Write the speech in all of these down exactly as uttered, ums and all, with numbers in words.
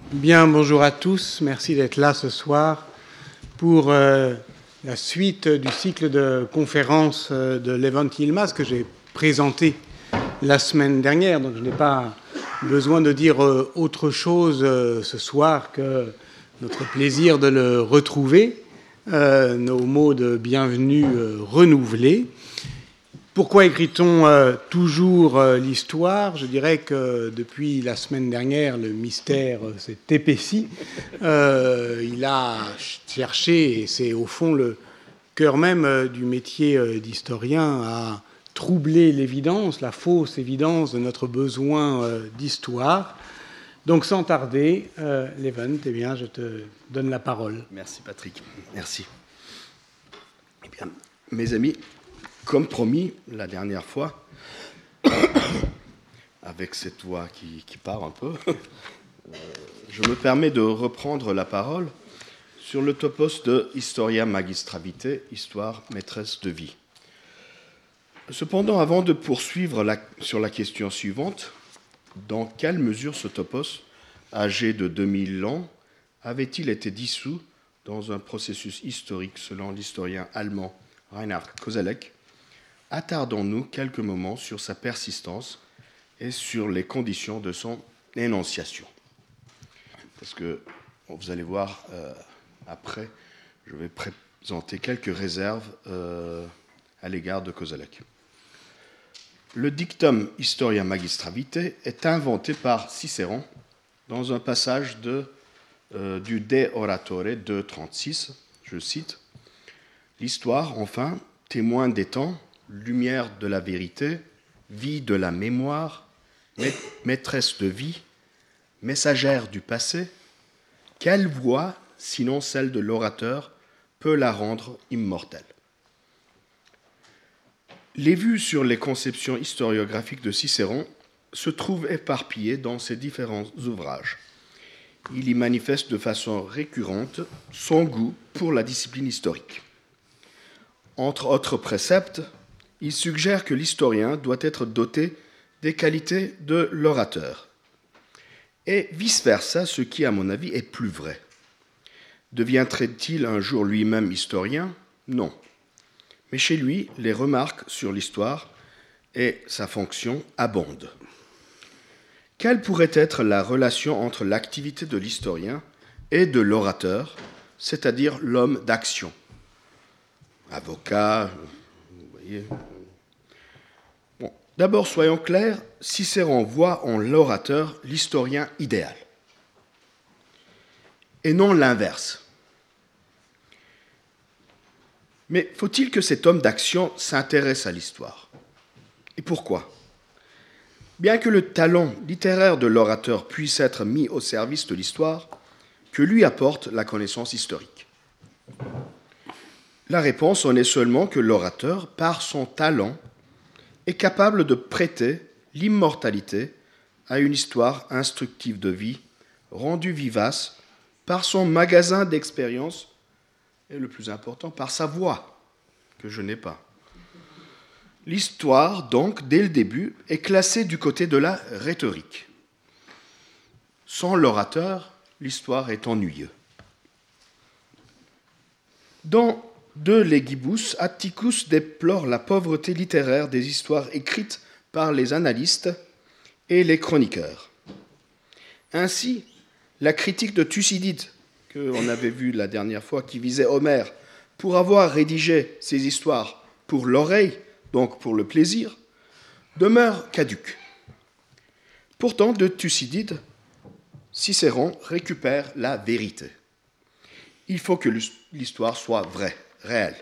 Bien, bonjour à tous. Merci d'être là ce soir pour euh, la suite du cycle de conférences euh, de Levent Yilmaz que j'ai présenté la semaine dernière. Donc, je n'ai pas besoin de dire euh, autre chose euh, ce soir que notre plaisir de le retrouver, euh, nos mots de bienvenue euh, renouvelés. Pourquoi écrit-on euh, toujours euh, l'histoire ? Je dirais que depuis la semaine dernière, le mystère euh, s'est épaissi. Euh, il a cherché, et c'est au fond le cœur même euh, du métier euh, d'historien, à troubler l'évidence, la fausse évidence de notre besoin euh, d'histoire. Donc sans tarder, euh, Levent, eh bien, je te donne la parole. Merci Patrick, merci. Eh bien, mes amis, comme promis la dernière fois, avec cette voix qui, qui part un peu, euh, je me permets de reprendre la parole sur le topos de Historia Magistra Vitae, histoire maîtresse de vie. Cependant, avant de poursuivre la, sur la question suivante, dans quelle mesure ce topos, âgé de deux mille ans, avait-il été dissous dans un processus historique selon l'historien allemand Reinhard Koselleck? Attardons-nous quelques moments sur sa persistance et sur les conditions de son énonciation. Parce que, bon, vous allez voir, euh, après, je vais présenter quelques réserves euh, à l'égard de Koselleck. Le dictum Historia Magistra Vitae est inventé par Cicéron dans un passage de, euh, du De Oratore deux trente-six, je cite, « L'histoire, enfin, témoin des temps, lumière de la vérité, vie de la mémoire, maîtresse de vie, messagère du passé, quelle voix, sinon celle de l'orateur, peut la rendre immortelle ?» Les vues sur les conceptions historiographiques de Cicéron se trouvent éparpillées dans ses différents ouvrages. Il y manifeste de façon récurrente son goût pour la discipline historique. Entre autres préceptes, il suggère que l'historien doit être doté des qualités de l'orateur. Et vice-versa, ce qui, à mon avis, est plus vrai. Deviendrait-il un jour lui-même historien ? Non. Mais chez lui, les remarques sur l'histoire et sa fonction abondent. Quelle pourrait être la relation entre l'activité de l'historien et de l'orateur, c'est-à-dire l'homme d'action ? Avocat, vous voyez. Bon, d'abord, soyons clairs, Cicéron voit en l'orateur l'historien idéal, et non l'inverse. Mais faut-il que cet homme d'action s'intéresse à l'histoire ? Et pourquoi ? Bien que le talent littéraire de l'orateur puisse être mis au service de l'histoire, que lui apporte la connaissance historique ? La réponse en est seulement que l'orateur, par son talent, est capable de prêter l'immortalité à une histoire instructive de vie, rendue vivace par son magasin d'expérience et, le plus important, par sa voix, que je n'ai pas. L'histoire, donc, dès le début, est classée du côté de la rhétorique. Sans l'orateur, l'histoire est ennuyeuse. Dans De Legibus, Atticus déplore la pauvreté littéraire des histoires écrites par les annalistes et les chroniqueurs. Ainsi, la critique de Thucydide, qu'on avait vu la dernière fois, qui visait Homère pour avoir rédigé ces histoires pour l'oreille, donc pour le plaisir, demeure caduque. Pourtant, de Thucydide, Cicéron récupère la vérité. Il faut que l'histoire soit vraie, réelle.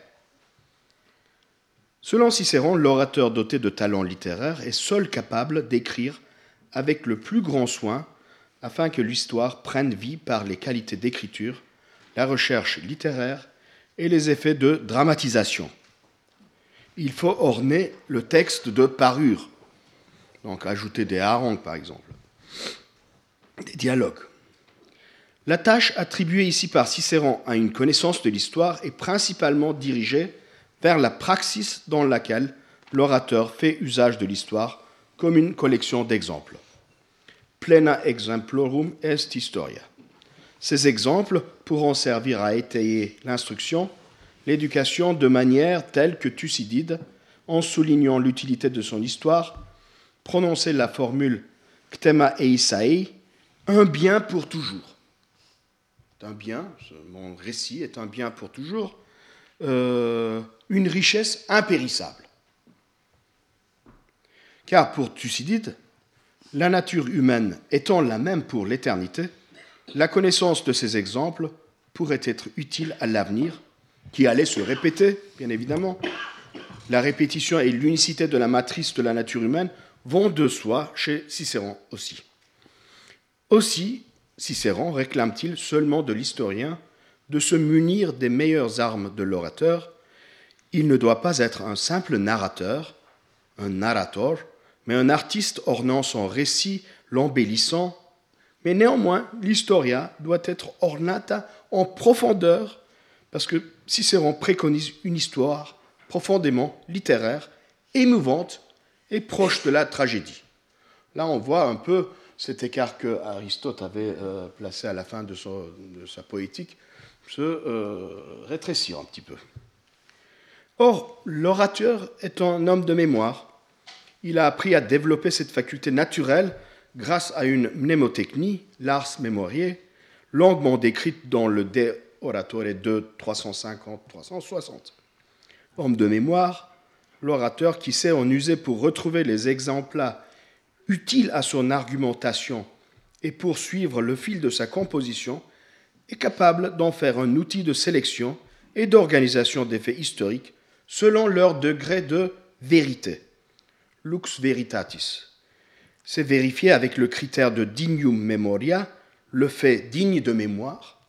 Selon Cicéron, l'orateur doté de talent littéraire est seul capable d'écrire avec le plus grand soin afin que l'histoire prenne vie par les qualités d'écriture, la recherche littéraire et les effets de dramatisation. Il faut orner le texte de parures, donc ajouter des harangues par exemple, des dialogues. La tâche attribuée ici par Cicéron à une connaissance de l'histoire est principalement dirigée vers la praxis dans laquelle l'orateur fait usage de l'histoire comme une collection d'exemples. Plena exemplorum est historia. Ces exemples pourront servir à étayer l'instruction, l'éducation de manière telle que Thucydide, en soulignant l'utilité de son histoire, prononçait la formule « ktema eisai », un bien pour toujours. Un bien, mon récit est un bien pour toujours, euh, une richesse impérissable. Car pour Thucydide, la nature humaine étant la même pour l'éternité, la connaissance de ces exemples pourrait être utile à l'avenir, qui allait se répéter, bien évidemment. La répétition et l'unicité de la matrice de la nature humaine vont de soi chez Cicéron aussi. Aussi, Cicéron réclame-t-il seulement de l'historien de se munir des meilleures armes de l'orateur. Il ne doit pas être un simple narrateur, un narrator, mais un artiste ornant son récit, l'embellissant. Mais néanmoins, l'historia doit être ornata en profondeur, parce que Cicéron préconise une histoire profondément littéraire, émouvante et proche de la tragédie. Là, on voit un peu cet écart que Aristote avait euh, placé à la fin de, son, de sa poétique se euh, rétrécir un petit peu. Or, l'orateur est un homme de mémoire. Il a appris à développer cette faculté naturelle grâce à une mnémotechnie, l'ars memoriae, longuement décrite dans le De Oratore deux, trois cent cinquante à trois cent soixante. Homme de mémoire, l'orateur qui sait en user pour retrouver les exemples utiles à son argumentation et poursuivre le fil de sa composition, est capable d'en faire un outil de sélection et d'organisation des faits historiques selon leur degré de vérité. Lux veritatis. C'est vérifié avec le critère de dignum memoria, le fait digne de mémoire,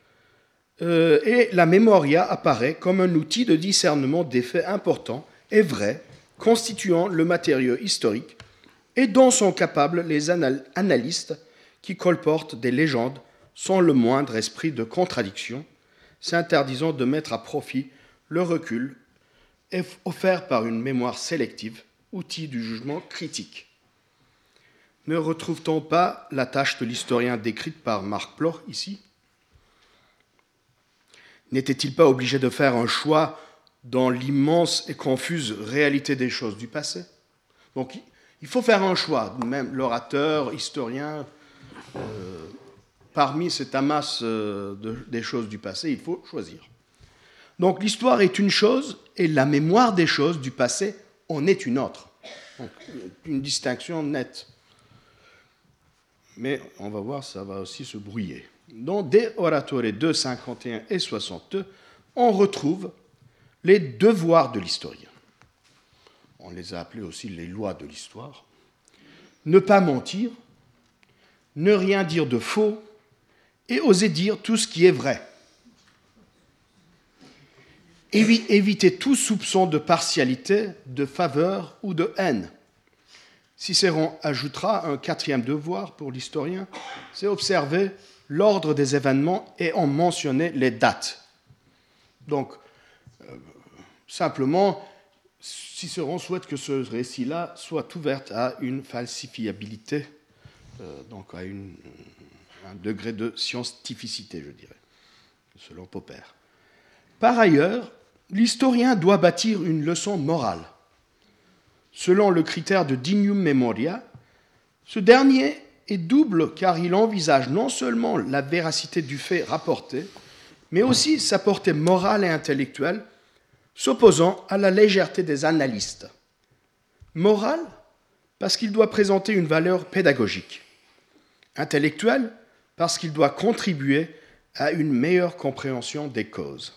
euh, et la memoria apparaît comme un outil de discernement des faits importants et vrais, constituant le matériau historique, et dont sont capables les anal- analystes qui colportent des légendes sans le moindre esprit de contradiction, s'interdisant de mettre à profit le recul offert par une mémoire sélective, outil du jugement critique. Ne retrouve-t-on pas la tâche de l'historien décrite par Marc Bloch ici ? N'était-il pas obligé de faire un choix dans l'immense et confuse réalité des choses du passé ? Donc, il faut faire un choix, même l'orateur, historien, euh, parmi cet amas euh, de, des choses du passé, il faut choisir. Donc, l'histoire est une chose et la mémoire des choses du passé en est une autre. Donc, une distinction nette. Mais on va voir, ça va aussi se brouiller. Dans De Oratore deux, cinquante et un et soixante-deux, on retrouve les devoirs de l'historien. On les a appelés aussi les lois de l'histoire. Ne pas mentir, ne rien dire de faux et oser dire tout ce qui est vrai. Évi- éviter tout soupçon de partialité, de faveur ou de haine. Cicéron ajoutera un quatrième devoir pour l'historien, c'est observer l'ordre des événements et en mentionner les dates. Donc, euh, simplement, Cicéron souhaite que ce récit-là soit ouvert à une falsifiabilité, euh, donc à une, un degré de scientificité, je dirais, selon Popper. Par ailleurs, l'historien doit bâtir une leçon morale. Selon le critère de dignum memoria, ce dernier est double car il envisage non seulement la véracité du fait rapporté, mais aussi sa portée morale et intellectuelle, s'opposant à la légèreté des analystes. Morale, parce qu'il doit présenter une valeur pédagogique. Intellectuelle, parce qu'il doit contribuer à une meilleure compréhension des causes.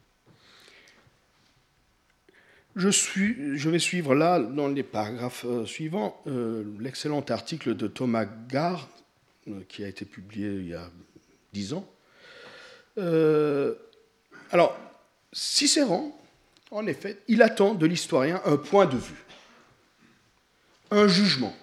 Je, suis, je vais suivre là, dans les paragraphes euh, suivants, euh, l'excellent article de Thomas Gare, euh, qui a été publié il y a dix ans. Euh, alors, Cicéron, en effet, il attend de l'historien un point de vue, un jugement,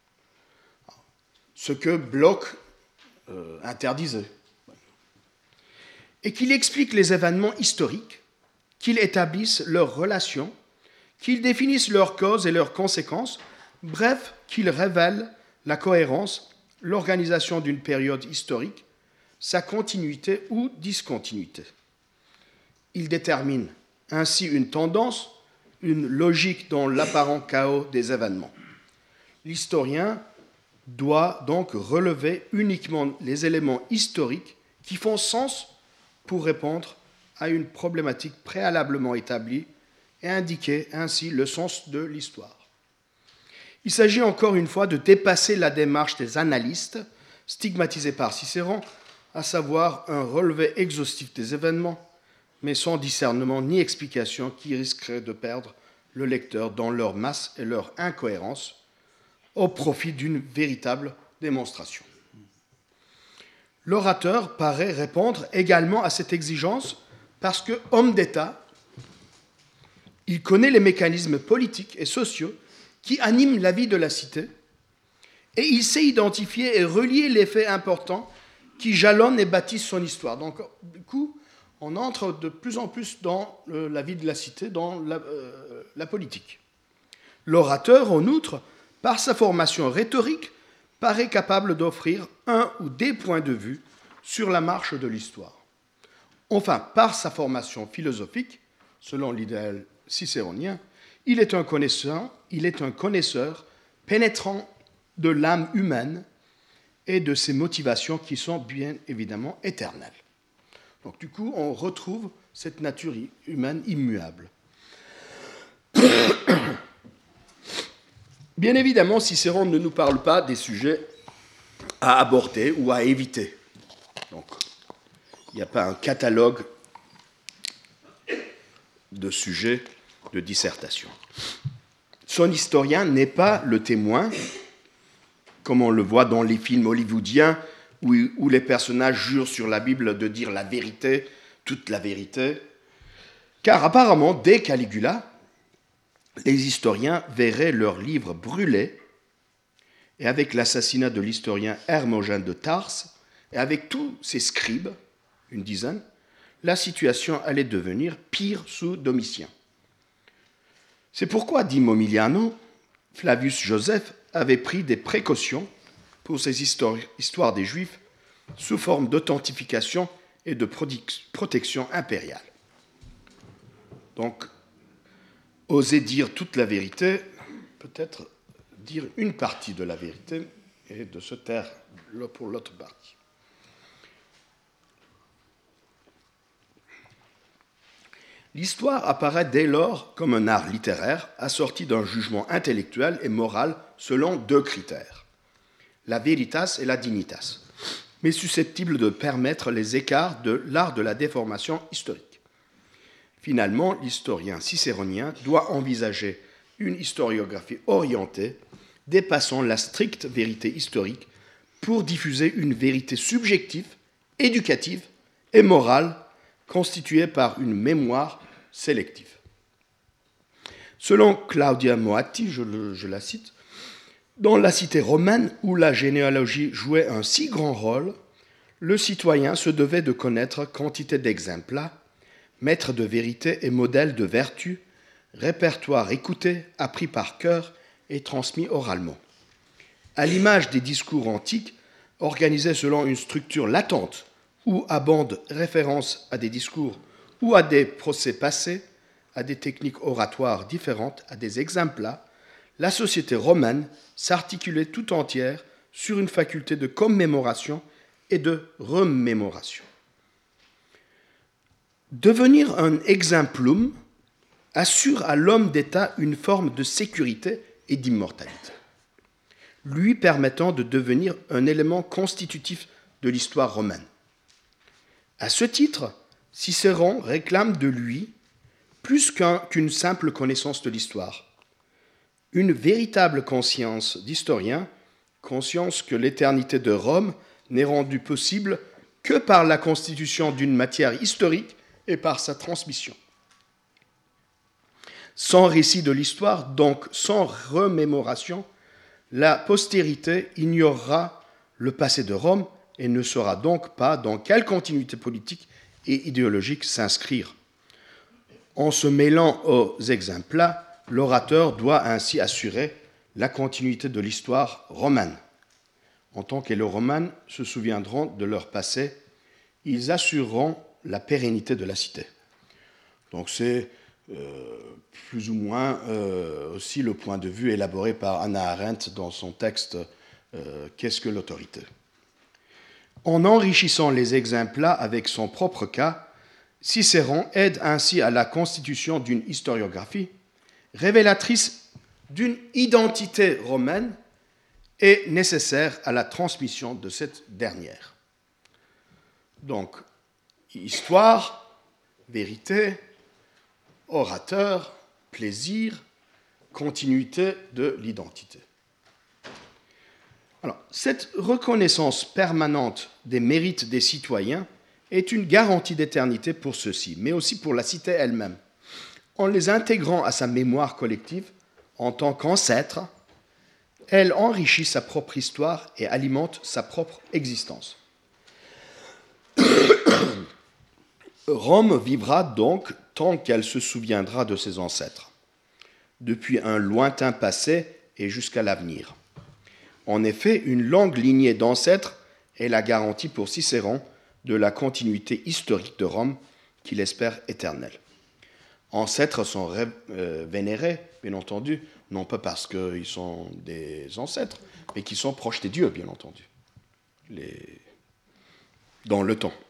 ce que Bloch euh, interdisait, et qu'il explique les événements historiques, qu'il établisse leurs relations, qu'il définisse leurs causes et leurs conséquences, bref, qu'il révèle la cohérence, l'organisation d'une période historique, sa continuité ou discontinuité. Il détermine ainsi une tendance, une logique dans l'apparent chaos des événements. L'historien doit donc relever uniquement les éléments historiques qui font sens pour répondre à une problématique préalablement établie et indiquer ainsi le sens de l'histoire. Il s'agit encore une fois de dépasser la démarche des analystes stigmatisés par Cicéron, à savoir un relevé exhaustif des événements, mais sans discernement ni explication qui risquerait de perdre le lecteur dans leur masse et leur incohérence au profit d'une véritable démonstration. L'orateur paraît répondre également à cette exigence parce que, homme d'État, il connaît les mécanismes politiques et sociaux qui animent la vie de la cité et il sait identifier et relier les faits importants qui jalonnent et bâtissent son histoire. Donc, du coup, on entre de plus en plus dans la vie de la cité, dans la, euh, la politique. L'orateur, en outre, par sa formation rhétorique, paraît capable d'offrir un ou des points de vue sur la marche de l'histoire. Enfin, par sa formation philosophique, selon l'idéal cicéronien, il est un connaisseur, il est un connaisseur pénétrant de l'âme humaine et de ses motivations qui sont bien évidemment éternelles. Donc du coup, on retrouve cette nature humaine immuable. Bien évidemment, Cicéron ne nous parle pas des sujets à aborder ou à éviter. Donc, il n'y a pas un catalogue de sujets de dissertation. Son historien n'est pas le témoin, comme on le voit dans les films hollywoodiens, où, où les personnages jurent sur la Bible de dire la vérité, toute la vérité. Car apparemment, dès Caligula, les historiens verraient leurs livres brûlés, et avec l'assassinat de l'historien Hermogène de Tarse, et avec tous ses scribes, une dizaine, la situation allait devenir pire sous Domitien. C'est pourquoi, dit Momiliano, Flavius Joseph avait pris des précautions pour ces histoires des Juifs sous forme d'authentification et de protection impériale. Donc, oser dire toute la vérité, peut-être dire une partie de la vérité et de se taire pour l'autre partie. L'histoire apparaît dès lors comme un art littéraire assorti d'un jugement intellectuel et moral selon deux critères, la veritas et la dignitas, mais susceptible de permettre les écarts de l'art de la déformation historique. Finalement, l'historien cicéronien doit envisager une historiographie orientée, dépassant la stricte vérité historique, pour diffuser une vérité subjective, éducative et morale, constituée par une mémoire sélective. Selon Claudia Moatti, je, le, je la cite, dans la cité romaine où la généalogie jouait un si grand rôle, le citoyen se devait de connaître quantité d'exemples, maître de vérité et modèle de vertu, répertoire écouté, appris par cœur et transmis oralement. À l'image des discours antiques, organisés selon une structure latente, où abondent références à des discours ou à des procès passés, à des techniques oratoires différentes, à des exemples, la société romaine s'articulait tout entière sur une faculté de commémoration et de remémoration. Devenir un exemplum assure à l'homme d'État une forme de sécurité et d'immortalité, lui permettant de devenir un élément constitutif de l'histoire romaine. À ce titre, Cicéron réclame de lui plus qu'un, qu'une simple connaissance de l'histoire, une véritable conscience d'historien, conscience que l'éternité de Rome n'est rendue possible que par la constitution d'une matière historique et par sa transmission. Sans récit de l'histoire, donc sans remémoration, la postérité ignorera le passé de Rome et ne saura donc pas dans quelle continuité politique et idéologique s'inscrire. En se mêlant aux exemples, l'orateur doit ainsi assurer la continuité de l'histoire romaine, en tant que les Romains se souviendront de leur passé ils assureront la pérennité de la cité. Donc c'est euh, plus ou moins euh, aussi le point de vue élaboré par Hannah Arendt dans son texte euh, « Qu'est-ce que l'autorité ?» En enrichissant les exemples-là avec son propre cas, Cicéron aide ainsi à la constitution d'une historiographie révélatrice d'une identité romaine et nécessaire à la transmission de cette dernière. Donc, histoire, vérité, orateur, plaisir, continuité de l'identité. Alors, cette reconnaissance permanente des mérites des citoyens est une garantie d'éternité pour ceux-ci, mais aussi pour la cité elle-même. En les intégrant à sa mémoire collective, en tant qu'ancêtre, elle enrichit sa propre histoire et alimente sa propre existence. Rome vivra donc tant qu'elle se souviendra de ses ancêtres, depuis un lointain passé et jusqu'à l'avenir. En effet, une longue lignée d'ancêtres est la garantie pour Cicéron de la continuité historique de Rome qu'il espère éternelle. Ancêtres sont ré- euh, vénérés, bien entendu, non pas parce qu'ils sont des ancêtres, mais qu'ils sont proches des dieux, bien entendu, les... dans le temps.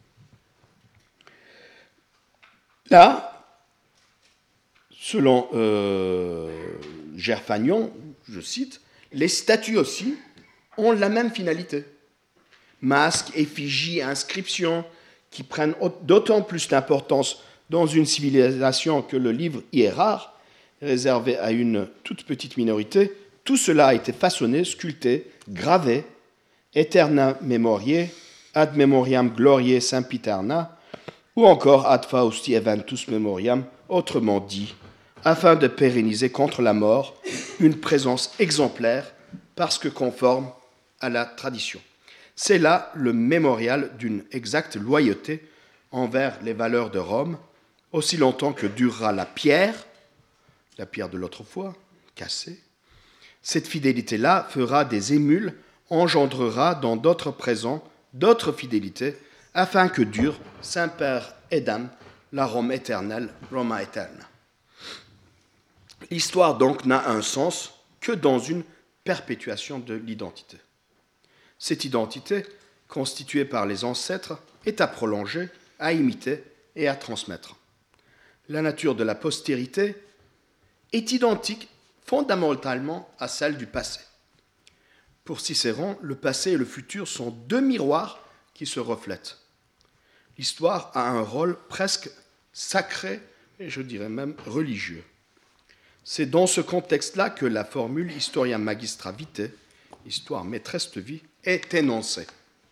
Là, selon euh, Gerfagnon, je cite, les statues aussi ont la même finalité. Masques, effigies, inscriptions, qui prennent d'autant plus d'importance dans une civilisation que le livre y est rare, réservé à une toute petite minorité, tout cela a été façonné, sculpté, gravé, aeterna memoriae, ad memoriam gloriae sempiterna, ou encore ad Fausti eventus memoriam, autrement dit, afin de pérenniser contre la mort une présence exemplaire parce que conforme à la tradition. C'est là le mémorial d'une exacte loyauté envers les valeurs de Rome, aussi longtemps que durera la pierre, la pierre de l'autrefois, cassée. Cette fidélité-là fera des émules, engendrera dans d'autres présents d'autres fidélités, afin que dure, semper edam, la Rome éternelle, Roma eterna. L'histoire donc n'a un sens que dans une perpétuation de l'identité. Cette identité, constituée par les ancêtres, est à prolonger, à imiter et à transmettre. La nature de la postérité est identique fondamentalement à celle du passé. Pour Cicéron, le passé et le futur sont deux miroirs qui se reflètent. L'histoire a un rôle presque sacré et je dirais même religieux. C'est dans ce contexte-là que la formule Historia magistra vitae, histoire maîtresse de vie, est énoncée.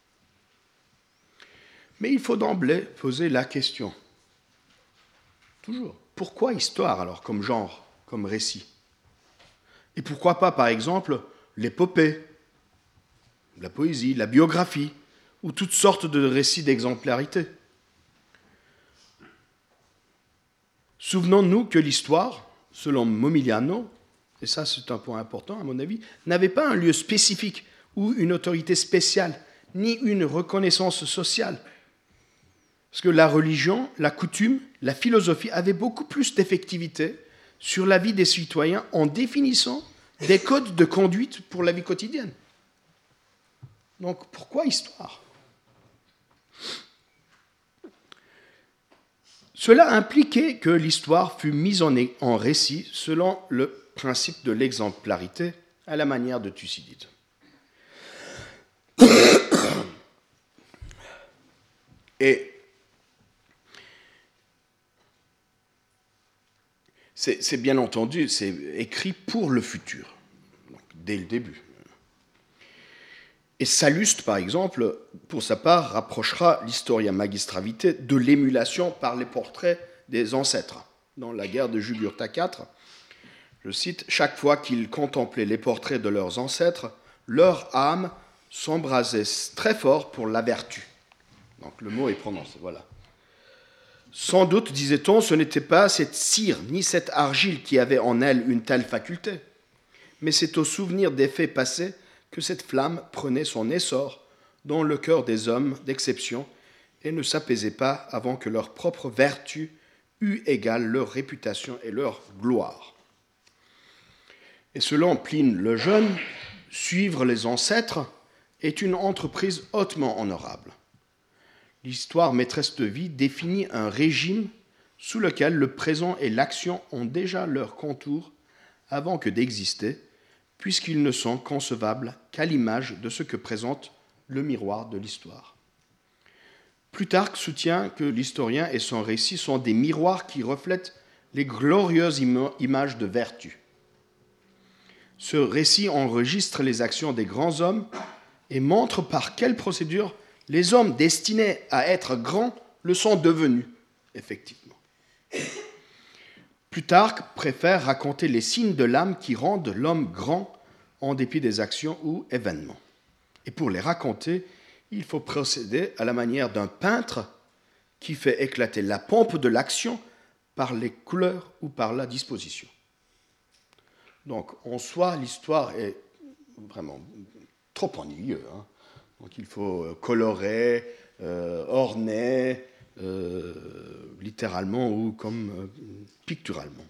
Mais il faut d'emblée poser la question. Toujours. Pourquoi histoire alors, comme genre, comme récit ? Et pourquoi pas, par exemple, l'épopée, la poésie, la biographie, ou toutes sortes de récits d'exemplarité ? Souvenons-nous que l'histoire, selon Momigliano, et ça c'est un point important à mon avis, n'avait pas un lieu spécifique ou une autorité spéciale, ni une reconnaissance sociale. Parce que la religion, la coutume, la philosophie avaient beaucoup plus d'effectivité sur la vie des citoyens en définissant des codes de conduite pour la vie quotidienne. Donc pourquoi histoire ? Cela impliquait que l'histoire fût mise en, en récit selon le principe de l'exemplarité à la manière de Thucydide. Et c'est, c'est bien entendu, c'est écrit pour le futur, donc dès le début. Et Salluste, par exemple, pour sa part, rapprochera l'Historia magistra vitae de l'émulation par les portraits des ancêtres. Dans la guerre de Jugurtha quatre, je cite, « Chaque fois qu'ils contemplaient les portraits de leurs ancêtres, leur âme s'embrasait très fort pour la vertu. » Donc le mot est prononcé, voilà. Sans doute, disait-on, ce n'était pas cette cire ni cette argile qui avait en elle une telle faculté, mais c'est au souvenir des faits passés que cette flamme prenait son essor dans le cœur des hommes d'exception et ne s'apaisaient pas avant que leur propre vertu eût égal leur réputation et leur gloire. Et selon Pline le Jeune, suivre les ancêtres est une entreprise hautement honorable. L'histoire maîtresse de vie définit un régime sous lequel le présent et l'action ont déjà leur contour avant que d'exister, puisqu'ils ne sont concevables qu'à l'image de ce que présente le miroir de l'histoire. Plutarque soutient que l'historien et son récit sont des miroirs qui reflètent les glorieuses im- images de vertu. Ce récit enregistre les actions des grands hommes et montre par quelle procédure les hommes destinés à être grands le sont devenus, effectivement. Plutarque préfère raconter les signes de l'âme qui rendent l'homme grand en dépit des actions ou événements. Et pour les raconter, il faut procéder à la manière d'un peintre qui fait éclater la pompe de l'action par les couleurs ou par la disposition. Donc, en soi, l'histoire est vraiment trop ennuyeuse. Hein. Donc, il faut colorer, euh, orner, euh, littéralement ou comme euh, picturalement.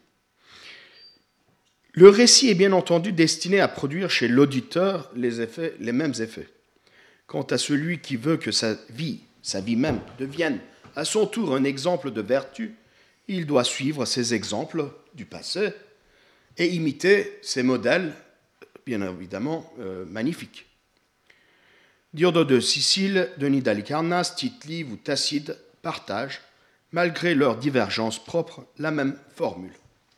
Le récit est bien entendu destiné à produire chez l'auditeur les, effets, les mêmes effets. Quant à celui qui veut que sa vie, sa vie même, devienne à son tour un exemple de vertu, il doit suivre ces exemples du passé et imiter ces modèles, bien évidemment, euh, magnifiques. Diodore de Sicile, Denis d'Halicarnasse, Tite-Live ou Tacite partagent, malgré leurs divergences propres, la même formule.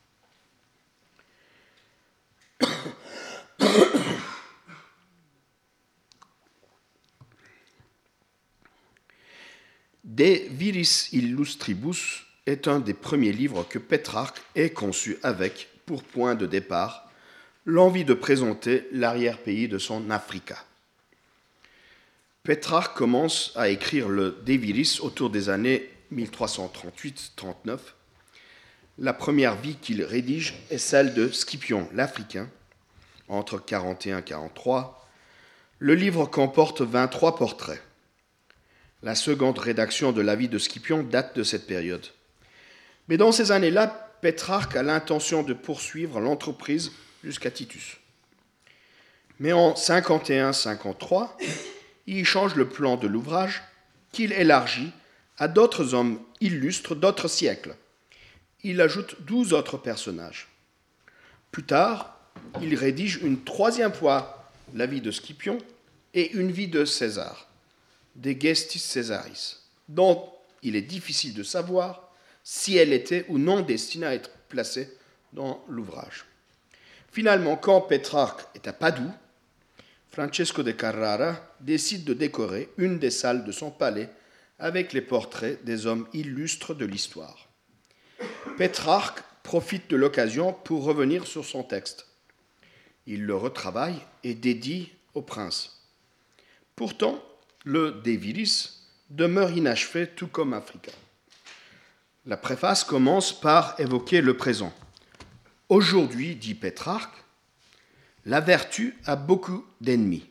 De Viris Illustribus est un des premiers livres que Pétrarque ait conçu avec, pour point de départ, l'envie de présenter l'arrière-pays de son Africa. Pétrarque commence à écrire le De Viris autour des années mille trois cent trente-huit trente-neuf. La première vie qu'il rédige est celle de Scipion l'Africain, entre quarante et un quarante-trois. Le livre comporte vingt-trois portraits. La seconde rédaction de la vie de Scipion date de cette période. Mais dans ces années-là, Pétrarque a l'intention de poursuivre l'entreprise jusqu'à Titus. Mais en cinquante et un cinquante-trois, il change le plan de l'ouvrage qu'il élargit à d'autres hommes illustres d'autres siècles. Il ajoute douze autres personnages. Plus tard, il rédige une troisième fois la vie de Scipion et une vie de César, De Gestis Caesaris, dont il est difficile de savoir si elle était ou non destinée à être placée dans l'ouvrage. Finalement, quand Pétrarque est à Padoue, Francesco de Carrara décide de décorer une des salles de son palais avec les portraits des hommes illustres de l'histoire. Pétrarque profite de l'occasion pour revenir sur son texte. Il le retravaille et dédie au prince. Pourtant, le De Viris demeure inachevé, tout comme Africa. La préface commence par évoquer le présent. Aujourd'hui, dit Pétrarque, la vertu a beaucoup d'ennemis,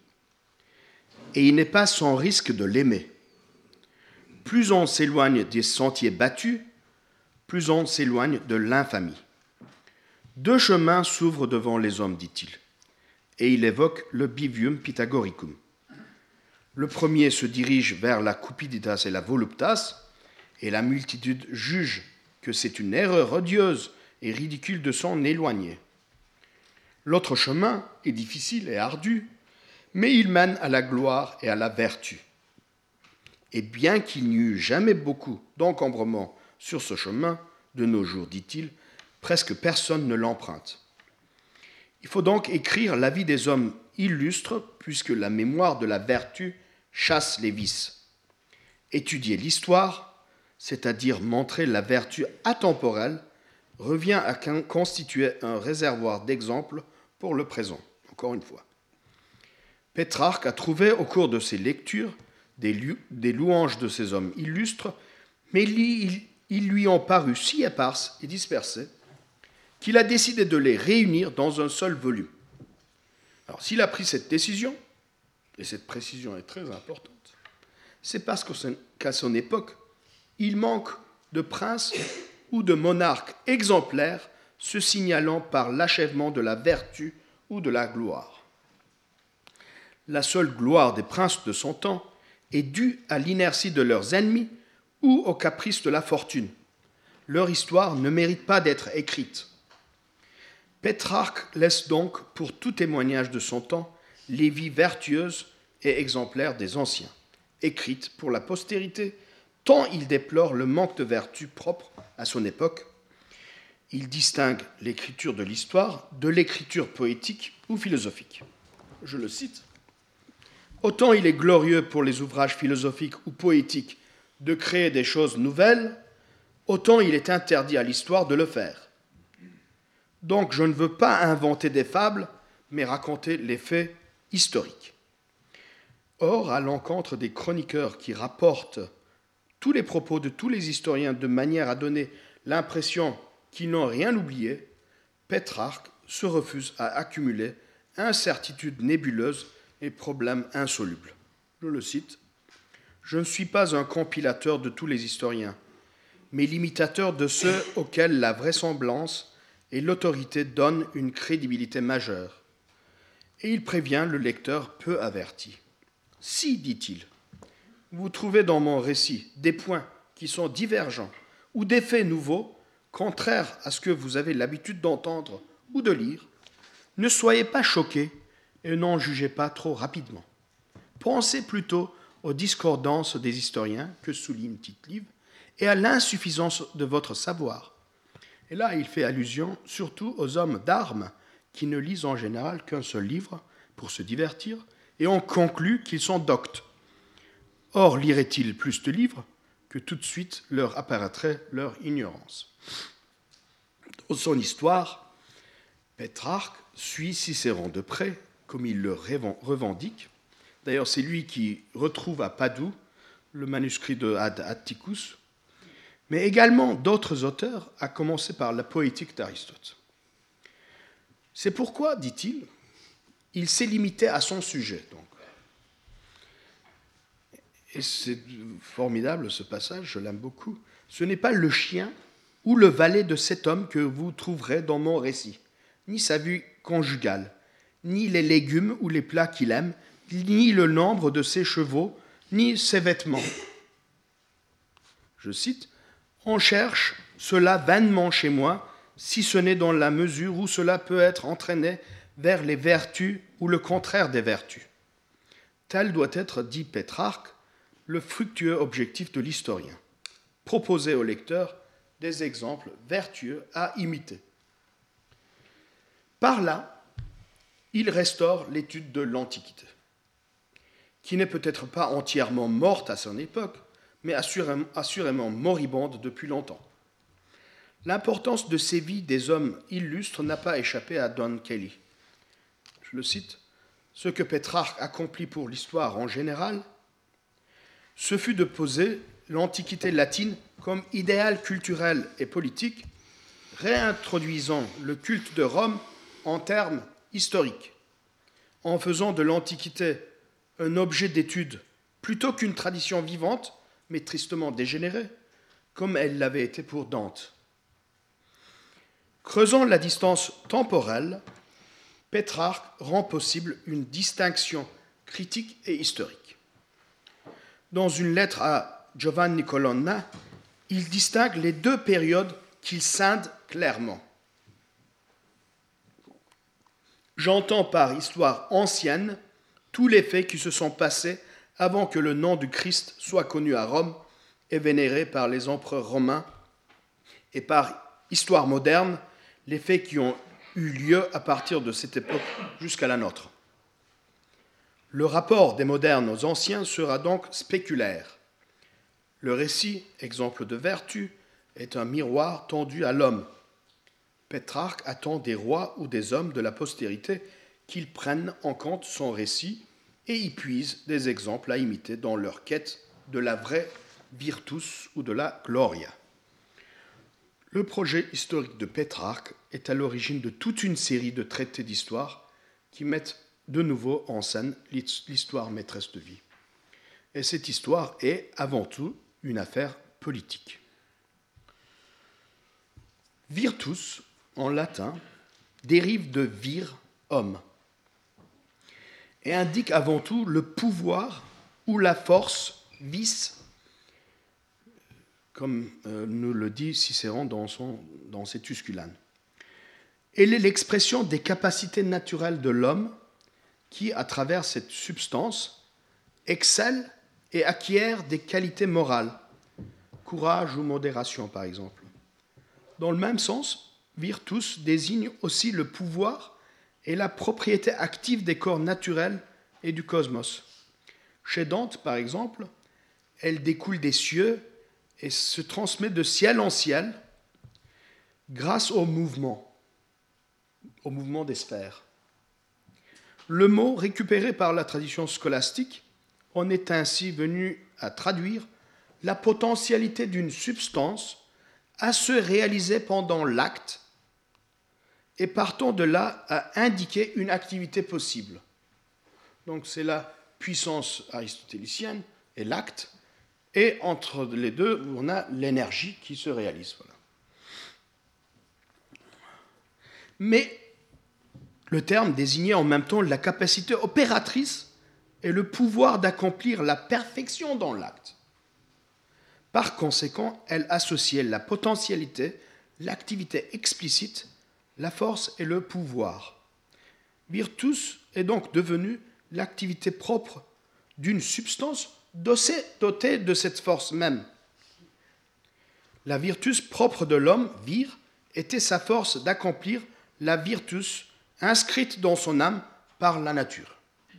et il n'est pas sans risque de l'aimer. Plus on s'éloigne des sentiers battus, plus on s'éloigne de l'infamie. Deux chemins s'ouvrent devant les hommes, dit-il, et il évoque le bivium pythagoricum. Le premier se dirige vers la cupiditas et la voluptas, et la multitude juge que c'est une erreur odieuse et ridicule de s'en éloigner. L'autre chemin est difficile et ardu, mais il mène à la gloire et à la vertu. Et bien qu'il n'y eût jamais beaucoup d'encombrements sur ce chemin, de nos jours, dit-il, presque personne ne l'emprunte. Il faut donc écrire la vie des hommes illustres, puisque la mémoire de la vertu chasse les vices. Étudier l'histoire, c'est-à-dire montrer la vertu atemporelle, revient à constituer un réservoir d'exemples pour le présent, encore une fois. Pétrarque a trouvé au cours de ses lectures des, des louanges de ces hommes illustres, mais ils, ils lui ont paru si éparses et dispersées qu'il a décidé de les réunir dans un seul volume. Alors, s'il a pris cette décision, et cette précision est très importante, c'est parce qu'à son époque, il manque de princes ou de monarques exemplaires se signalant par l'achèvement de la vertu ou de la gloire. La seule gloire des princes de son temps est due à l'inertie de leurs ennemis ou au caprice de la fortune. Leur histoire ne mérite pas d'être écrite. Pétrarque laisse donc, pour tout témoignage de son temps, les vies vertueuses et exemplaires des anciens, écrites pour la postérité, tant il déplore le manque de vertu propre à son époque. Il distingue l'écriture de l'histoire de l'écriture poétique ou philosophique. Je le cite. « Autant il est glorieux pour les ouvrages philosophiques ou poétiques de créer des choses nouvelles, autant il est interdit à l'histoire de le faire. Donc je ne veux pas inventer des fables, mais raconter les faits historiques. » Or, à l'encontre des chroniqueurs qui rapportent tous les propos de tous les historiens de manière à donner l'impression qu'ils n'ont rien oublié, Pétrarque se refuse à accumuler incertitudes nébuleuses et problèmes insolubles. Je le cite. « Je ne suis pas un compilateur de tous les historiens, mais l'imitateur de ceux auxquels la vraisemblance et l'autorité donnent une crédibilité majeure. » Et il prévient le lecteur peu averti. « Si, dit-il, vous trouvez dans mon récit des points qui sont divergents ou des faits nouveaux, contraires à ce que vous avez l'habitude d'entendre ou de lire, ne soyez pas choqués et n'en jugez pas trop rapidement. Pensez plutôt aux discordances des historiens que souligne Tite-Live et à l'insuffisance de votre savoir. » Et là, il fait allusion surtout aux hommes d'armes qui ne lisent en général qu'un seul livre pour se divertir et ont conclu qu'ils sont doctes. Or, liraient-ils plus de livres que tout de suite leur apparaîtrait leur ignorance. Dans son histoire, Pétrarque suit Cicéron de près, comme il le revendique. D'ailleurs, c'est lui qui retrouve à Padoue le manuscrit de Ad Atticus, mais également d'autres auteurs, à commencer par la poétique d'Aristote. C'est pourquoi, dit-il, il s'est limité à son sujet. Donc. Et c'est formidable ce passage, je l'aime beaucoup. Ce n'est pas le chien ou le valet de cet homme que vous trouverez dans mon récit, ni sa vie conjugale, ni les légumes ou les plats qu'il aime, ni le nombre de ses chevaux, ni ses vêtements. Je cite, « On cherche cela vainement chez moi, si ce n'est dans la mesure où cela peut être entraîné vers les vertus ou le contraire des vertus. » Tel doit être, dit Pétrarque, le fructueux objectif de l'historien. Proposer au lecteur des exemples vertueux à imiter. Par là, il restaure l'étude de l'Antiquité, qui n'est peut-être pas entièrement morte à son époque, mais assurément, assurément moribonde depuis longtemps. L'importance de ces vies des hommes illustres n'a pas échappé à Don Kelly. Je le cite, « Ce que Pétrarque accomplit pour l'histoire en général, ce fut de poser l'Antiquité latine comme idéal culturel et politique, réintroduisant le culte de Rome en termes historiques, en faisant de l'Antiquité un objet d'étude plutôt qu'une tradition vivante, mais tristement dégénérée, comme elle l'avait été pour Dante. Creusant la distance temporelle, Pétrarque rend possible une distinction critique et historique. Dans une lettre à Giovanni Colonna, il distingue les deux périodes qu'il scinde clairement. J'entends par histoire ancienne tous les faits qui se sont passés avant que le nom du Christ soit connu à Rome et vénéré par les empereurs romains, et par histoire moderne, les faits qui ont eu lieu à partir de cette époque jusqu'à la nôtre. Le rapport des modernes aux anciens sera donc spéculaire. Le récit, exemple de vertu, est un miroir tendu à l'homme. Pétrarque attend des rois ou des hommes de la postérité qu'ils prennent en compte son récit et y puisent des exemples à imiter dans leur quête de la vraie virtus ou de la gloria. Le projet historique de Pétrarque est à l'origine de toute une série de traités d'histoire qui mettent de nouveau en scène l'histoire maîtresse de vie. Et cette histoire est avant tout une affaire politique. Virtus, en latin, dérive de vir, homme, et indique avant tout le pouvoir ou la force, vis, comme euh, nous le dit Cicéron dans, son, dans ses Tusculanes. Elle est l'expression des capacités naturelles de l'homme qui, à travers cette substance, excelle et acquiert des qualités morales, courage ou modération par exemple. Dans le même sens, virtus désigne aussi le pouvoir et la propriété active des corps naturels et du cosmos. Chez Dante, par exemple, elle découle des cieux et se transmet de ciel en ciel grâce au mouvement, au mouvement des sphères. Le mot récupéré par la tradition scolastique en est ainsi venu à traduire la potentialité d'une substance à se réaliser pendant l'acte et partant de là à indiquer une activité possible. Donc c'est la puissance aristotélicienne et l'acte, et entre les deux, on a l'énergie qui se réalise. Voilà. Mais le terme désignait en même temps la capacité opératrice et le pouvoir d'accomplir la perfection dans l'acte. Par conséquent, elle associait la potentialité, l'activité explicite, la force et le pouvoir. Virtus est donc devenue l'activité propre d'une substance dotée de cette force même. La virtus propre de l'homme, vir, était sa force d'accomplir la virtus inscrite dans son âme par la nature.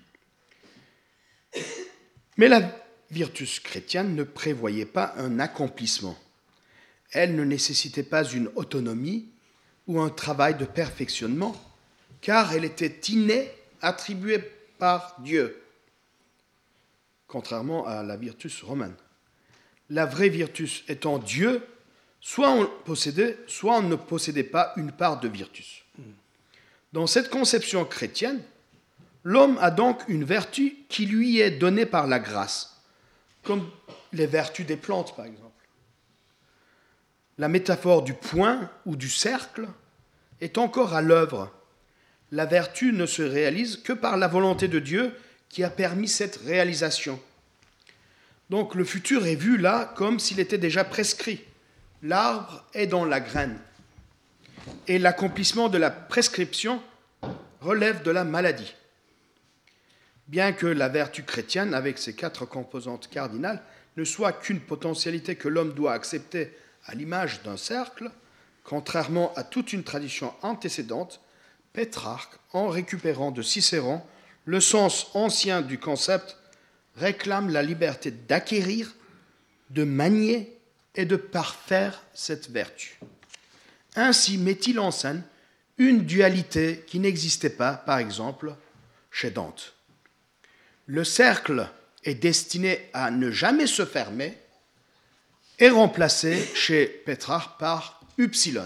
Mais la virtus chrétienne ne prévoyait pas un accomplissement. Elle ne nécessitait pas une autonomie ou un travail de perfectionnement, car elle était innée, attribuée par Dieu, contrairement à la virtus romaine. La vraie virtus étant Dieu, soit on possédait, soit on ne possédait pas une part de virtus. Dans cette conception chrétienne, l'homme a donc une vertu qui lui est donnée par la grâce, comme les vertus des plantes, par exemple. La métaphore du point ou du cercle est encore à l'œuvre. La vertu ne se réalise que par la volonté de Dieu qui a permis cette réalisation. Donc le futur est vu là comme s'il était déjà prescrit. L'arbre est dans la graine. Et l'accomplissement de la prescription relève de la maladie. Bien que la vertu chrétienne, avec ses quatre composantes cardinales, ne soit qu'une potentialité que l'homme doit accepter à l'image d'un cercle, contrairement à toute une tradition antécédente, Pétrarque, en récupérant de Cicéron le sens ancien du concept, réclame la liberté d'acquérir, de manier et de parfaire cette vertu. Ainsi met-il en scène une dualité qui n'existait pas, par exemple, chez Dante. Le cercle est destiné à ne jamais se fermer et remplacé chez Pétrarque par upsilon.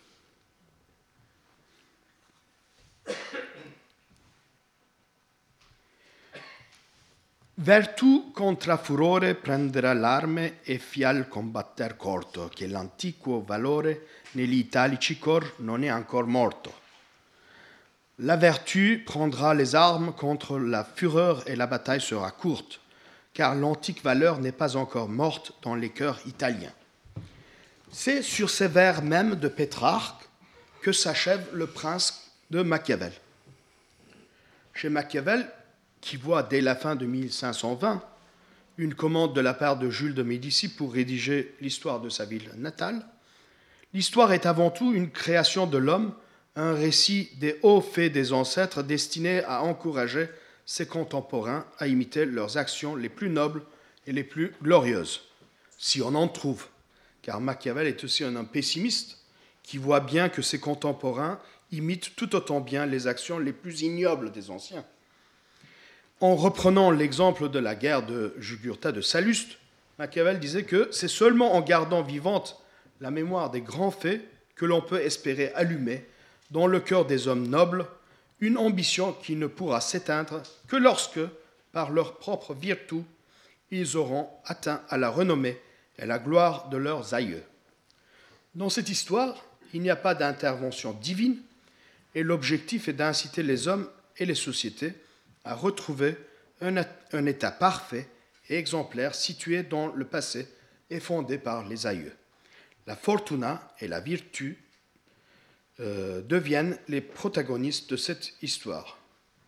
Vertu contra furore prenderà l'arme e fial combatter corto, che l'antiquo valore negli italici cor non è ancor morto. La vertu prendra les armes contre la fureur et la bataille sera courte, car l'antique valeur n'est pas encore morte dans les cœurs italiens. C'est sur ces vers mêmes de Pétrarque que s'achève le Prince de Machiavel. Chez Machiavel, qui voit dès la fin de mille cinq cent vingt une commande de la part de Jules de Médicis pour rédiger l'histoire de sa ville natale, l'histoire est avant tout une création de l'homme, un récit des hauts faits des ancêtres destiné à encourager ses contemporains à imiter leurs actions les plus nobles et les plus glorieuses, si on en trouve, car Machiavel est aussi un homme pessimiste qui voit bien que ses contemporains imitent tout autant bien les actions les plus ignobles des anciens. En reprenant l'exemple de la guerre de Jugurtha de Salluste, Machiavel disait que c'est seulement en gardant vivante la mémoire des grands faits que l'on peut espérer allumer dans le cœur des hommes nobles une ambition qui ne pourra s'éteindre que lorsque, par leur propre vertu, ils auront atteint à la renommée et à la gloire de leurs aïeux. Dans cette histoire, il n'y a pas d'intervention divine et l'objectif est d'inciter les hommes et les sociétés à retrouver un, un état parfait et exemplaire situé dans le passé et fondé par les aïeux. La fortuna et la vertu euh, deviennent les protagonistes de cette histoire.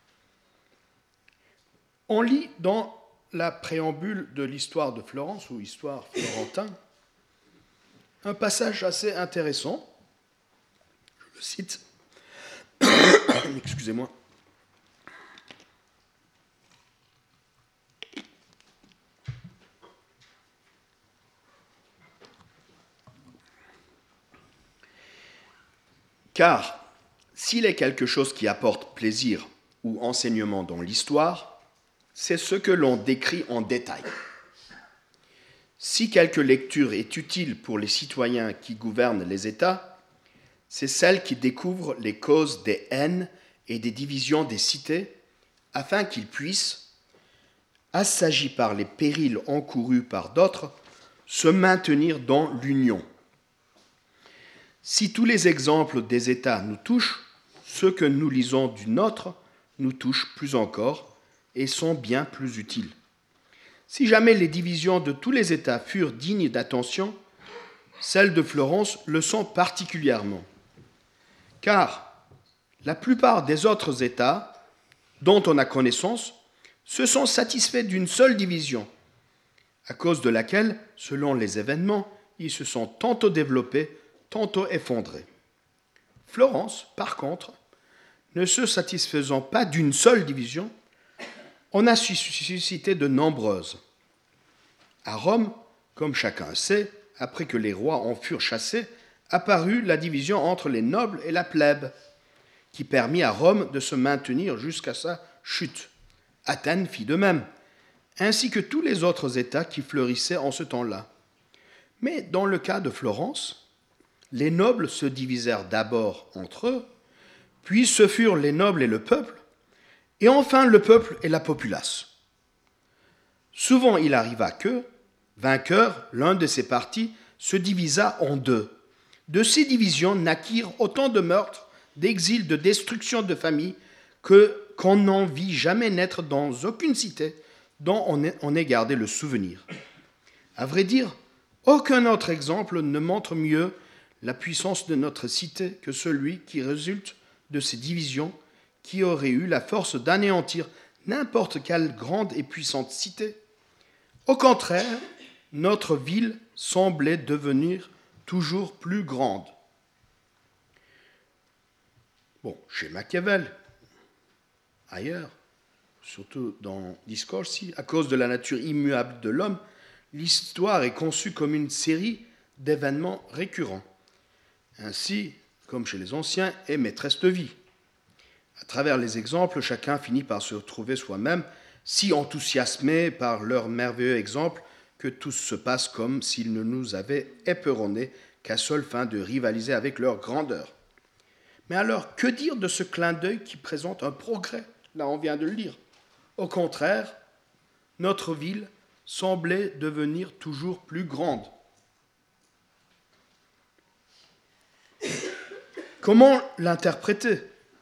On lit dans la préambule de l'histoire de Florence, ou histoire florentine, un passage assez intéressant. Je le cite. Excusez-moi. Car s'il est quelque chose qui apporte plaisir ou enseignement dans l'histoire, c'est ce que l'on décrit en détail. Si quelque lecture est utile pour les citoyens qui gouvernent les États, c'est celle qui découvre les causes des haines et des divisions des cités, afin qu'ils puissent, assagis par les périls encourus par d'autres, se maintenir dans l'union. Si tous les exemples des États nous touchent, ceux que nous lisons du nôtre nous touchent plus encore et sont bien plus utiles. Si jamais les divisions de tous les États furent dignes d'attention, celles de Florence le sont particulièrement. Car la plupart des autres États dont on a connaissance se sont satisfaits d'une seule division, à cause de laquelle, selon les événements, ils se sont tantôt développés, tantôt effondrés. Florence, par contre, ne se satisfaisant pas d'une seule division, on a suscité de nombreuses. À Rome, comme chacun sait, après que les rois en furent chassés, apparut la division entre les nobles et la plèbe, qui permit à Rome de se maintenir jusqu'à sa chute. Athènes fit de même, ainsi que tous les autres États qui fleurissaient en ce temps-là. Mais dans le cas de Florence, les nobles se divisèrent d'abord entre eux, puis ce furent les nobles et le peuple, et enfin le peuple et la populace. Souvent il arriva que, vainqueur, l'un de ces partis se divisa en deux. De ces divisions naquirent autant de meurtres, d'exils, de destruction de familles, que, qu'on n'en vit jamais naître dans aucune cité dont on ait, on ait gardé le souvenir. À vrai dire, aucun autre exemple ne montre mieux la puissance de notre cité que celui qui résulte de ces divisions qui auraient eu la force d'anéantir n'importe quelle grande et puissante cité. Au contraire, notre ville semblait devenir toujours plus grande. Bon, chez Machiavel, ailleurs, surtout dans Discorsi, à cause de la nature immuable de l'homme, l'histoire est conçue comme une série d'événements récurrents. Ainsi, comme chez les anciens, est maîtresse de vie. À travers les exemples, chacun finit par se retrouver soi-même si enthousiasmé par leurs merveilleux exemples que tout se passe comme s'ils ne nous avaient éperonnés qu'à seule fin de rivaliser avec leur grandeur. Mais alors, que dire de ce clin d'œil qui présente un progrès? Là, on vient de le lire. Au contraire, notre ville semblait devenir toujours plus grande. Comment l'interpréter?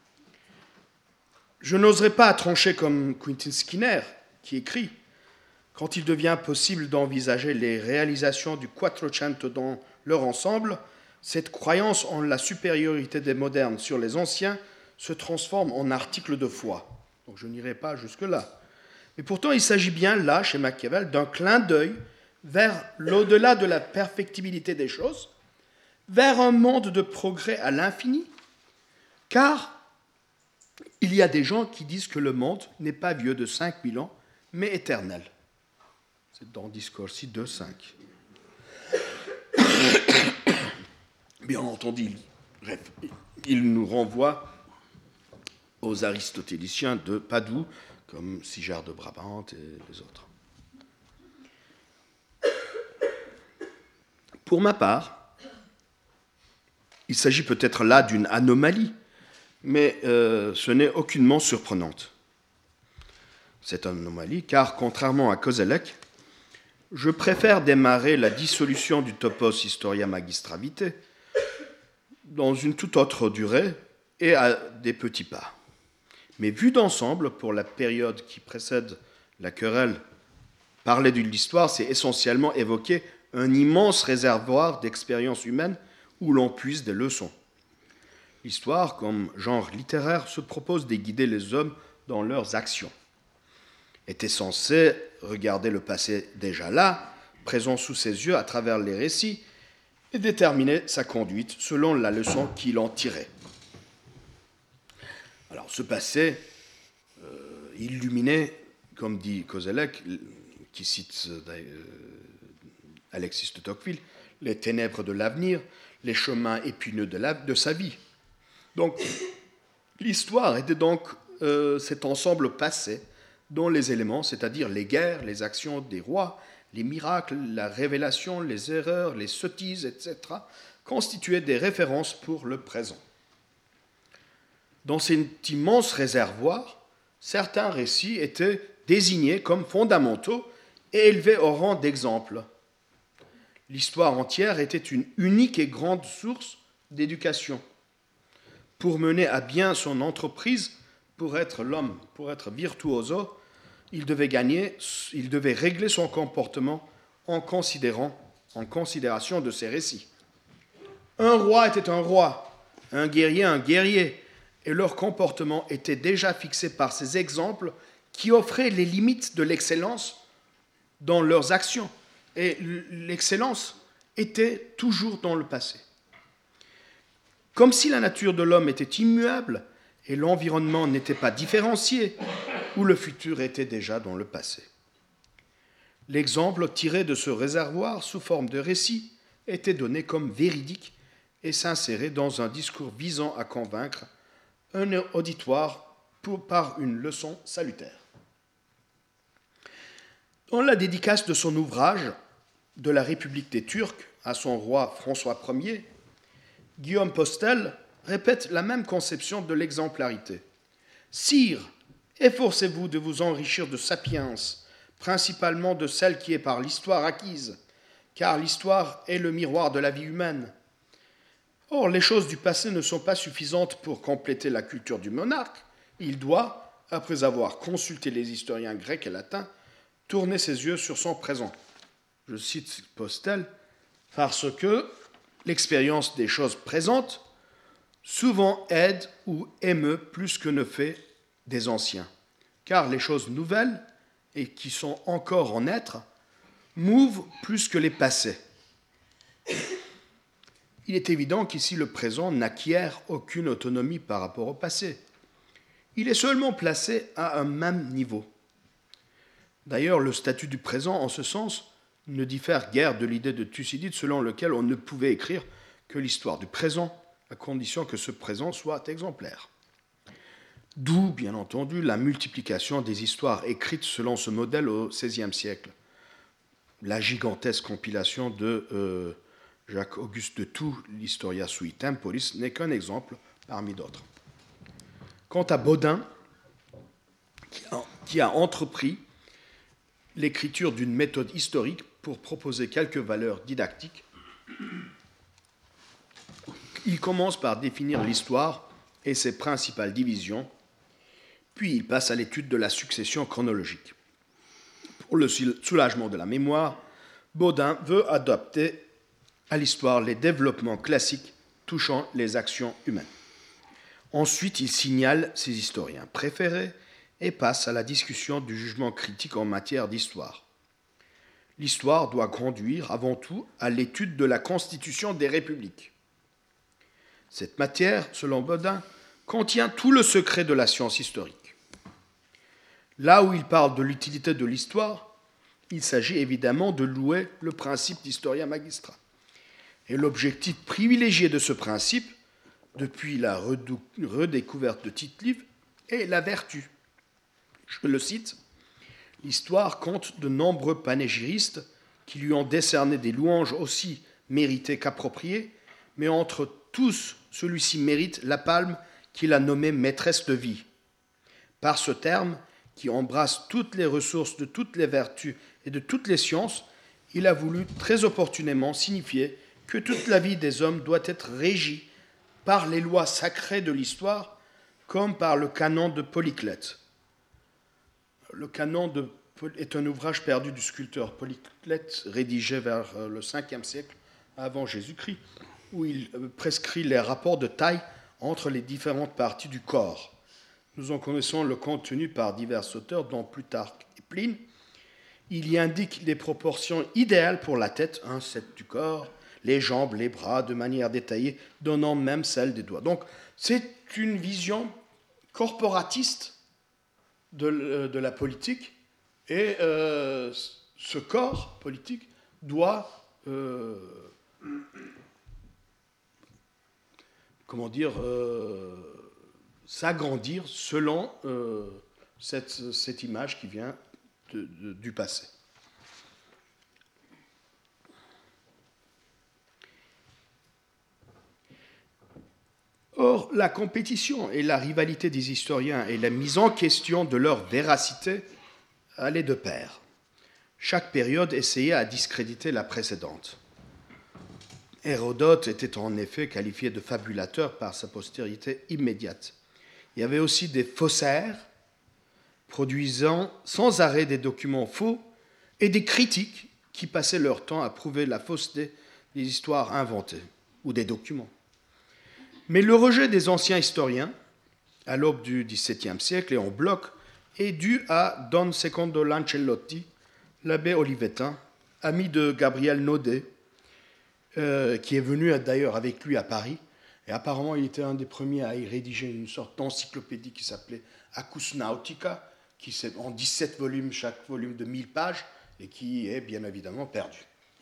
Je n'oserais pas trancher comme Quentin Skinner, qui écrit « Quand il devient possible d'envisager les réalisations du Quattrocento dans leur ensemble, cette croyance en la supériorité des modernes sur les anciens se transforme en article de foi. » Donc je n'irai pas jusque-là. Mais pourtant, il s'agit bien là, chez Machiavel, d'un clin d'œil vers l'au-delà de la perfectibilité des choses, vers un monde de progrès à l'infini, car il y a des gens qui disent que le monde n'est pas vieux de cinq mille ans, mais éternel. C'est dans Discorsi deux cinq. Bien entendu, il, il nous renvoie aux aristotéliciens de Padoue, comme Sigard de Brabant et les autres. Pour ma part, il s'agit peut-être là d'une anomalie, mais euh, ce n'est aucunement surprenante, cette anomalie, car contrairement à Koselleck, Je préfère démarrer la dissolution du topos Historia Magistra Vitae dans une toute autre durée et à des petits pas. Mais vu d'ensemble, pour la période qui précède la querelle, parler de l'histoire, c'est essentiellement évoquer un immense réservoir d'expériences humaines où l'on puise des leçons. L'histoire, comme genre littéraire, se propose de guider les hommes dans leurs actions. Était censé regarder le passé déjà là, présent sous ses yeux à travers les récits, et déterminer sa conduite selon la leçon qu'il en tirait. Alors, ce passé euh, illuminé, comme dit Koselleck, qui cite euh, Alexis de Tocqueville, les ténèbres de l'avenir, les chemins épineux de, la, de sa vie. Donc, l'histoire était donc euh, cet ensemble passé dont les éléments, c'est-à-dire les guerres, les actions des rois, les miracles, la révélation, les erreurs, les sottises, et cetera, constituaient des références pour le présent. Dans cet immense réservoir, certains récits étaient désignés comme fondamentaux et élevés au rang d'exemple. L'histoire entière était une unique et grande source d'éducation. Pour mener à bien son entreprise, pour être l'homme, pour être virtuoso, il devait gagner, il devait régler son comportement en considérant, en considération de ses récits. Un roi était un roi, un guerrier un guerrier, et leur comportement était déjà fixé par ces exemples qui offraient les limites de l'excellence dans leurs actions. Et l'excellence était toujours dans le passé. Comme si la nature de l'homme était immuable et l'environnement n'était pas différencié, où le futur était déjà dans le passé. L'exemple tiré de ce réservoir sous forme de récit était donné comme véridique et s'insérait dans un discours visant à convaincre un auditoire pour, par une leçon salutaire. Dans la dédicace de son ouvrage « De la République des Turcs » à son roi François Ier, Guillaume Postel répète la même conception de l'exemplarité. « Sire, efforcez-vous de vous enrichir de sapiens, principalement de celle qui est par l'histoire acquise, car l'histoire est le miroir de la vie humaine. Or, les choses du passé ne sont pas suffisantes pour compléter la culture du monarque. Il doit, après avoir consulté les historiens grecs et latins, tourner ses yeux sur son présent. » Je cite Postel, « parce que l'expérience des choses présentes souvent aide ou émeut plus que ne fait des anciens, car les choses nouvelles et qui sont encore en être mouvent plus que les passés. Il est évident qu'ici le présent n'acquiert aucune autonomie par rapport au passé. Il est seulement placé à un même niveau. D'ailleurs, le statut du présent, en ce sens, ne diffère guère de l'idée de Thucydide selon lequel on ne pouvait écrire que l'histoire du présent, à condition que ce présent soit exemplaire. D'où, bien entendu, la multiplication des histoires écrites selon ce modèle au seizième siècle. La gigantesque compilation de euh, Jacques-Auguste de Thou, l'Historia sui temporis, n'est qu'un exemple parmi d'autres. Quant à Bodin, qui a, qui a entrepris l'écriture d'une méthode historique pour proposer quelques valeurs didactiques, il commence par définir l'histoire et ses principales divisions, puis il passe à l'étude de la succession chronologique. Pour le soulagement de la mémoire, Bodin veut adapter à l'histoire les développements classiques touchant les actions humaines. Ensuite, il signale ses historiens préférés et passe à la discussion du jugement critique en matière d'histoire. L'histoire doit conduire avant tout à l'étude de la constitution des républiques. Cette matière, selon Bodin, contient tout le secret de la science historique. Là où il parle de l'utilité de l'histoire, il s'agit évidemment de louer le principe d'Historia Magistra. Et l'objectif privilégié de ce principe, depuis la redécouverte de Tite-Live, est la vertu. Je le cite, « L'histoire compte de nombreux panégyristes qui lui ont décerné des louanges aussi méritées qu'appropriées, mais entre tous, celui-ci mérite la palme qu'il a nommée maîtresse de vie. Par ce terme, qui embrasse toutes les ressources de toutes les vertus et de toutes les sciences, il a voulu très opportunément signifier que toute la vie des hommes doit être régie par les lois sacrées de l'histoire, comme par le canon de Polyclète. Le canon de, est un ouvrage perdu du sculpteur Polyclète, rédigé vers le cinquième siècle avant Jésus-Christ, où il prescrit les rapports de taille entre les différentes parties du corps. Nous en connaissons le contenu par divers auteurs, dont Plutarque et Pline. Il y indique les proportions idéales pour la tête, un sept du corps, les jambes, les bras, de manière détaillée, donnant même celle des doigts. Donc, c'est une vision corporatiste de, de la politique, et euh, ce corps politique doit, euh, comment dire, euh, s'agrandir selon euh, cette, cette image qui vient de, de, du passé. Or, la compétition et la rivalité des historiens et la mise en question de leur véracité allaient de pair. Chaque période essayait à discréditer la précédente. Hérodote était en effet qualifié de fabulateur par sa postérité immédiate. Il y avait aussi des faussaires, produisant sans arrêt des documents faux, et des critiques qui passaient leur temps à prouver la fausseté des histoires inventées ou des documents. Mais le rejet des anciens historiens, à l'aube du dix-septième siècle et en bloc, est dû à Don Secondo Lancellotti, l'abbé olivetain, ami de Gabriel Naudet, euh, qui est venu d'ailleurs avec lui à Paris. Et apparemment, il était un des premiers à y rédiger une sorte d'encyclopédie qui s'appelait Accus Nautica, qui est en dix-sept volumes, chaque volume de mille pages, et qui est bien évidemment perdu.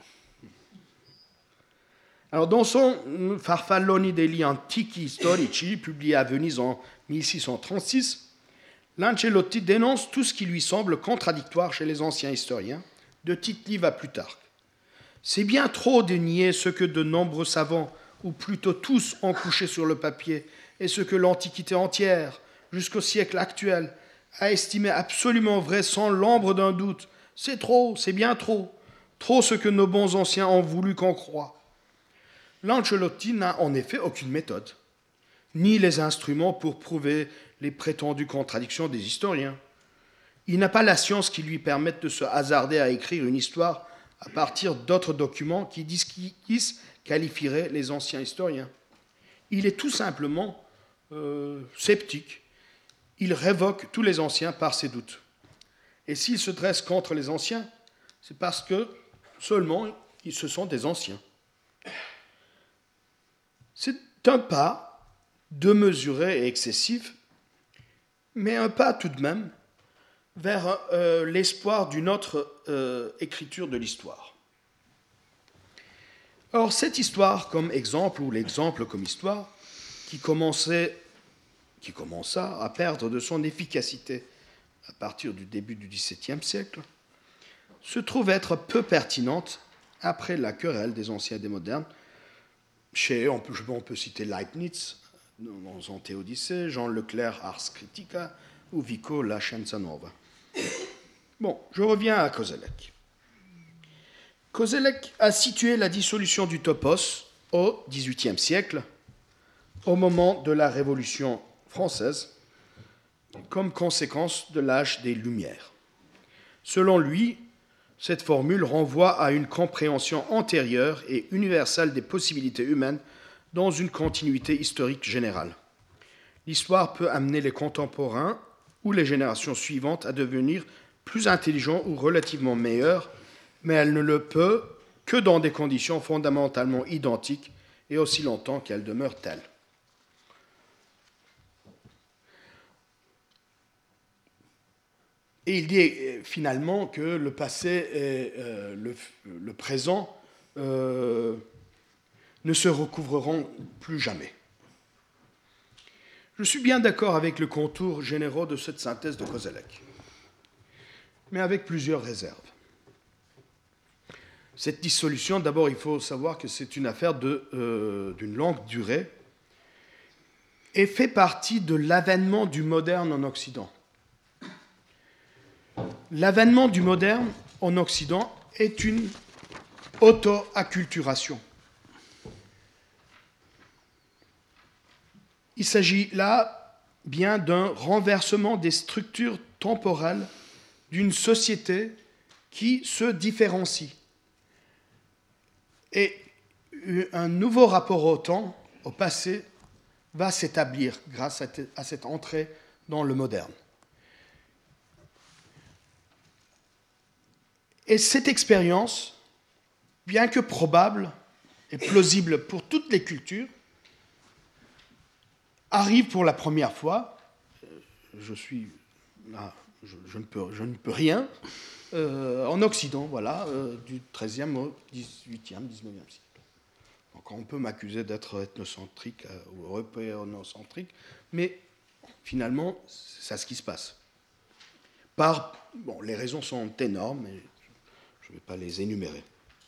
Alors, dans son Farfalloni degli antichi storici, publié à Venise en mille six cent trente-six, Lancellotti dénonce tout ce qui lui semble contradictoire chez les anciens historiens, de Tite-Live à Plutarque. C'est bien trop de nier ce que de nombreux savants, ou plutôt tous, ont couché sur le papier, et ce que l'Antiquité entière, jusqu'au siècle actuel, a estimé absolument vrai sans l'ombre d'un doute. C'est trop, c'est bien trop, trop ce que nos bons anciens ont voulu qu'on croie. Lancellotti n'a en effet aucune méthode, ni les instruments pour prouver les prétendues contradictions des historiens. Il n'a pas la science qui lui permette de se hasarder à écrire une histoire à partir d'autres documents qui disqualifieraient les anciens historiens. Il est tout simplement euh, sceptique. Il révoque tous les anciens par ses doutes. Et s'il se dresse contre les anciens, c'est parce que seulement ce sont des anciens. C'est un pas démesuré et excessif, mais un pas tout de même vers euh, l'espoir d'une autre euh, écriture de l'histoire. Or, cette histoire comme exemple, ou l'exemple comme histoire, qui, commençait, qui commença à perdre de son efficacité à partir du début du dix-septième siècle, se trouve être peu pertinente après la querelle des anciens et des modernes. Chez, on, peut, on peut citer Leibniz dans son Théodicée, Jean Leclerc Ars Critica ou Vico La Scienza Nova. Bon, je reviens à Koselleck. Koselleck a situé la dissolution du topos au dix-huitième siècle, au moment de la Révolution française, comme conséquence de l'âge des Lumières. Selon lui, cette formule renvoie à une compréhension antérieure et universelle des possibilités humaines dans une continuité historique générale. L'histoire peut amener les contemporains ou les générations suivantes à devenir plus intelligents ou relativement meilleurs, mais elle ne le peut que dans des conditions fondamentalement identiques et aussi longtemps qu'elle demeure telle. Et il dit finalement que le passé et euh, le, le présent euh, ne se recouvreront plus jamais. Je suis bien d'accord avec le contour généraux de cette synthèse de Koselleck, mais avec plusieurs réserves. Cette dissolution, d'abord, il faut savoir que c'est une affaire de, euh, d'une longue durée et fait partie de l'avènement du moderne en Occident. L'avènement du moderne en Occident est une auto-acculturation. Il s'agit là bien d'un renversement des structures temporelles d'une société qui se différencie. Et un nouveau rapport au temps, au passé, va s'établir grâce à cette entrée dans le moderne. Et cette expérience, bien que probable et plausible pour toutes les cultures, arrive pour la première fois, je suis là, je, je, ne, peux, je ne peux rien, euh, en Occident, voilà, euh, du treizième au dix-huitième, dix-neuvième siècle. Donc on peut m'accuser d'être ethnocentrique euh, ou européanocentrique, mais finalement, c'est ça ce qui se passe. Par, bon, les raisons sont énormes, mais je ne vais pas les énumérer.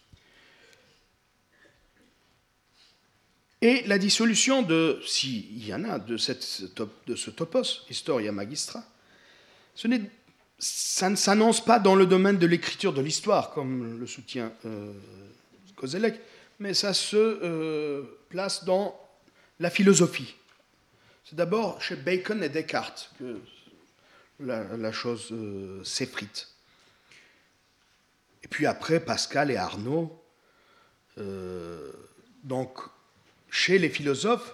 Et la dissolution de, s'il y en a, de, cette, de ce topos, Historia Magistra, ce n'est, ça ne s'annonce pas dans le domaine de l'écriture de l'histoire, comme le soutient euh, Koselleck, mais ça se euh, place dans la philosophie. C'est d'abord chez Bacon et Descartes que la, la chose euh, s'effrite. Et puis après, Pascal et Arnaud, euh, donc chez les philosophes,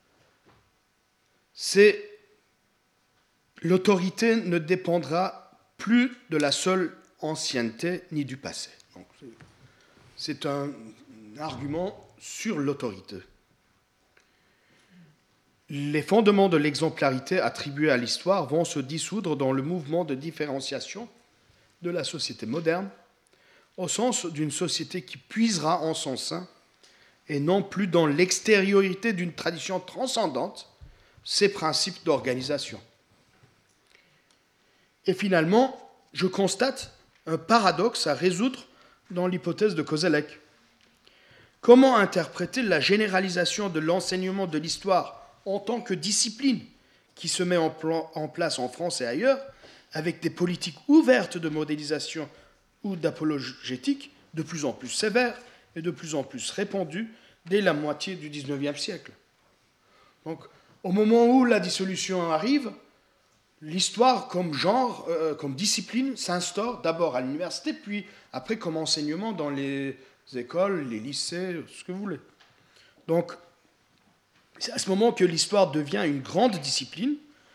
c'est l'autorité ne dépendra plus de la seule ancienneté ni du passé. Donc, c'est un argument sur l'autorité. Les fondements de l'exemplarité attribués à l'histoire vont se dissoudre dans le mouvement de différenciation de la société moderne, au sens d'une société qui puisera en son sein, et non plus dans l'extériorité d'une tradition transcendante, ses principes d'organisation. Et finalement, je constate un paradoxe à résoudre dans l'hypothèse de Koselleck. Comment interpréter la généralisation de l'enseignement de l'histoire en tant que discipline qui se met en, plan, en place en France et ailleurs, avec des politiques ouvertes de modélisation ou d'apologétique de plus en plus sévères et de plus en plus répandues dès la moitié du dix-neuvième siècle. Donc, au moment où la dissolution arrive, l'histoire comme genre, euh, comme discipline, s'instaure d'abord à l'université, puis après comme enseignement dans les écoles, les lycées, ce que vous voulez. Donc, c'est à ce moment que l'histoire devient une grande discipline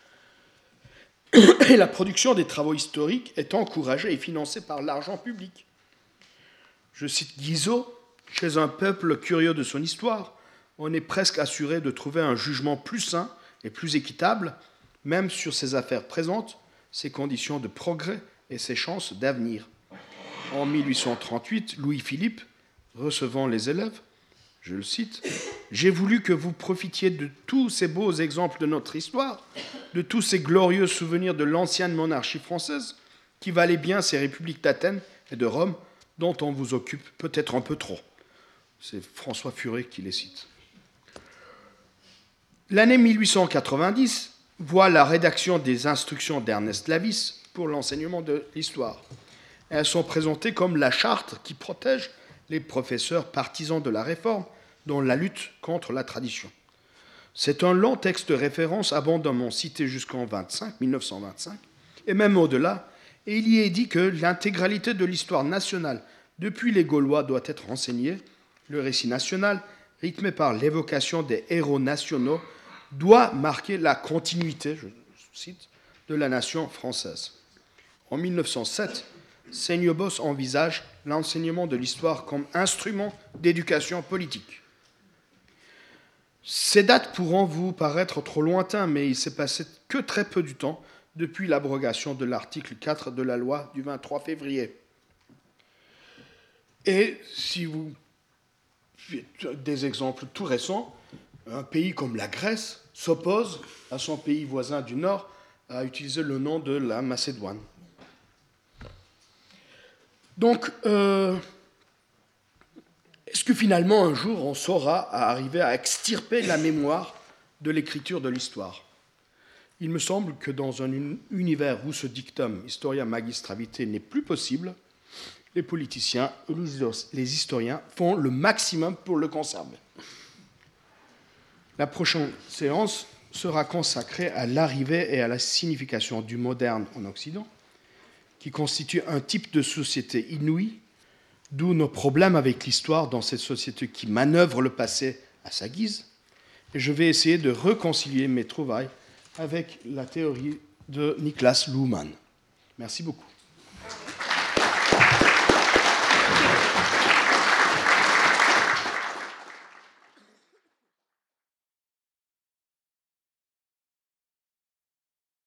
et la production des travaux historiques est encouragée et financée par l'argent public. Je cite Guizot, « Chez un peuple curieux de son histoire, on est presque assuré de trouver un jugement plus sain et plus équitable, même sur ses affaires présentes, ses conditions de progrès et ses chances d'avenir. » En mille huit cent trente-huit, Louis-Philippe, recevant les élèves, je le cite, « J'ai voulu que vous profitiez de tous ces beaux exemples de notre histoire, de tous ces glorieux souvenirs de l'ancienne monarchie française, qui valaient bien ces républiques d'Athènes et de Rome, dont on vous occupe peut-être un peu trop. » C'est François Furet qui les cite. L'année mille huit cent quatre-vingt-dix voit la rédaction des instructions d'Ernest Lavis pour l'enseignement de l'histoire. Elles sont présentées comme la charte qui protège les professeurs partisans de la réforme dans la lutte contre la tradition. C'est un long texte de référence abondamment cité jusqu'en mille neuf cent vingt-cinq, et même au-delà, et il y est dit que l'intégralité de l'histoire nationale depuis les Gaulois doit être enseignée. Le récit national, rythmé par l'évocation des héros nationaux, doit marquer la continuité, je cite, de la nation française. En mille neuf cent sept, Seignobos envisage l'enseignement de l'histoire comme instrument d'éducation politique. Ces dates pourront vous paraître trop lointaines, mais il ne s'est passé que très peu de temps depuis l'abrogation de l'article quatre de la loi du vingt-trois février. Et si vous... Des exemples tout récents, un pays comme la Grèce s'oppose à son pays voisin du Nord à utiliser le nom de la Macédoine. Donc, euh, est-ce que finalement, un jour, on saura arriver à extirper la mémoire de l'écriture de l'histoire ? Il me semble que dans un univers où ce dictum Historia Magistra Vitae n'est plus possible, les politiciens et les historiens font le maximum pour le conserver. La prochaine séance sera consacrée à l'arrivée et à la signification du moderne en Occident, qui constitue un type de société inouïe, d'où nos problèmes avec l'histoire dans cette société qui manœuvre le passé à sa guise. Et je vais essayer de réconcilier mes trouvailles avec la théorie de Niklas Luhmann. Merci beaucoup.